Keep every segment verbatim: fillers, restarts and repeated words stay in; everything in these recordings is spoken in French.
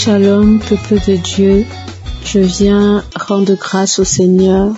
Shalom, peuple de Dieu. Je viens rendre grâce au Seigneur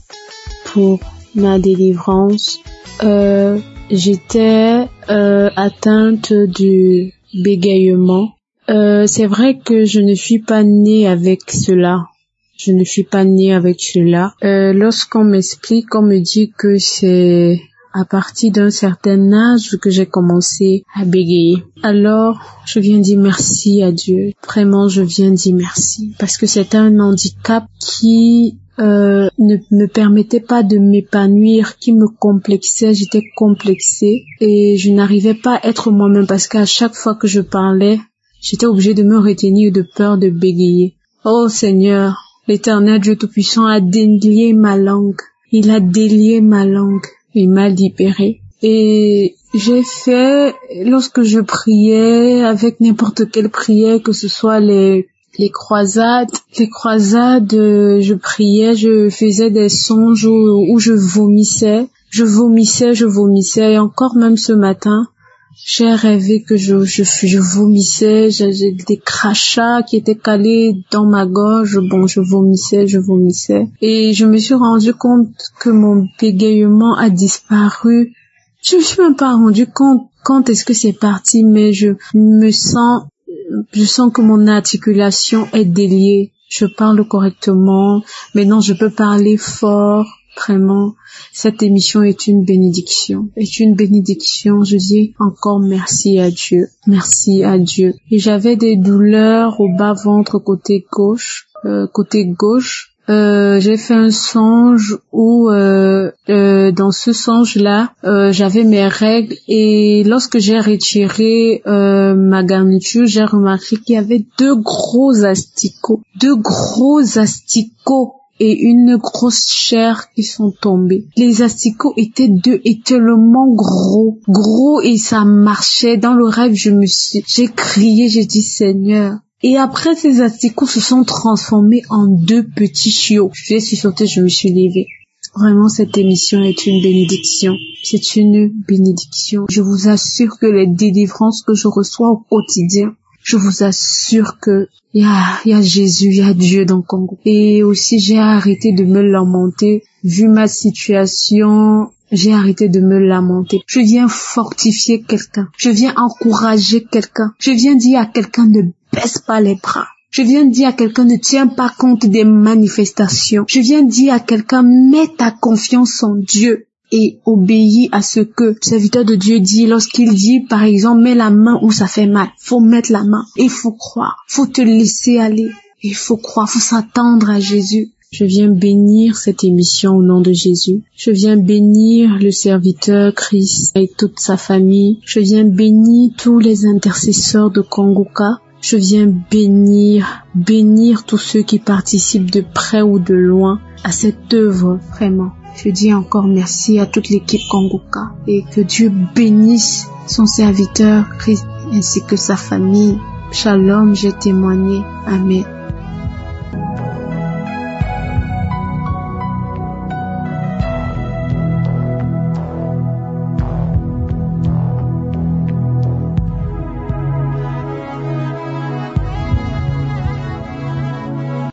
pour ma délivrance. Euh, j'étais euh, atteinte du bégaiement. Euh, c'est vrai que je ne suis pas née avec cela. Je ne suis pas née avec cela. Euh, lorsqu'on m'explique, on me dit que c'est à partir d'un certain âge que j'ai commencé à bégayer. Alors, je viens dire merci à Dieu. Vraiment, je viens dire merci. Parce que c'est un handicap qui euh, ne me permettait pas de m'épanouir, qui me complexait. J'étais complexée et je n'arrivais pas à être moi-même parce qu'à chaque fois que je parlais, j'étais obligée de me retenir de peur de bégayer. Oh Seigneur, l'Éternel Dieu Tout-Puissant a délié ma langue. Il a délié ma langue. Il m'a libérée. Et j'ai fait, lorsque je priais, avec n'importe quelle prière, que ce soit les les croisades, les croisades, je priais, je faisais des songes où, où je vomissais, je vomissais, je vomissais. Et encore même ce matin, j'ai rêvé que je, je, je vomissais, j'ai des crachats qui étaient calés dans ma gorge. Bon, je vomissais, je vomissais. Et je me suis rendu compte que mon bégaiement a disparu. Je me suis même pas rendu compte quand est-ce que c'est parti, mais je me sens, je sens que mon articulation est déliée. Je parle correctement. Maintenant, je peux parler fort. Vraiment, cette émission est une bénédiction, est une bénédiction. Je dis encore merci à Dieu, merci à Dieu. Et j'avais des douleurs au bas-ventre côté gauche, euh, côté gauche. Euh, j'ai fait un songe où, euh, euh, dans ce songe-là, euh, j'avais mes règles et lorsque j'ai retiré euh, ma garniture, j'ai remarqué qu'il y avait deux gros asticots, deux gros asticots. Et une grosse chair qui sont tombées. Les asticots étaient deux, et tellement gros, gros, et ça marchait. Dans le rêve, je me suis, j'ai crié, j'ai dit Seigneur. Et après, ces asticots se sont transformés en deux petits chiots. Je suis sautée, je me suis levée. Vraiment, cette émission est une bénédiction. C'est une bénédiction. Je vous assure que les délivrances que je reçois au quotidien, je vous assure que il y a, il y a Jésus, il y a Dieu dans le Congo. Et aussi, j'ai arrêté de me lamenter. Vu ma situation, j'ai arrêté de me lamenter. Je viens fortifier quelqu'un. Je viens encourager quelqu'un. Je viens dire à quelqu'un ne baisse pas les bras. Je viens dire à quelqu'un ne tiens pas compte des manifestations. Je viens dire à quelqu'un mets ta confiance en Dieu. Et obéis à ce que le serviteur de Dieu dit lorsqu'il dit, par exemple, mets la main où ça fait mal. Faut mettre la main. Il faut croire. Faut te laisser aller. Il faut croire. Faut s'attendre à Jésus. Je viens bénir cette émission au nom de Jésus. Je viens bénir le serviteur Christ et toute sa famille. Je viens bénir tous les intercesseurs de Kongoka. Je viens bénir, bénir tous ceux qui participent de près ou de loin à cette œuvre, vraiment. Je dis encore merci à toute l'équipe Kongoka et que Dieu bénisse son serviteur Christ ainsi que sa famille. Shalom, j'ai témoigné. Amen.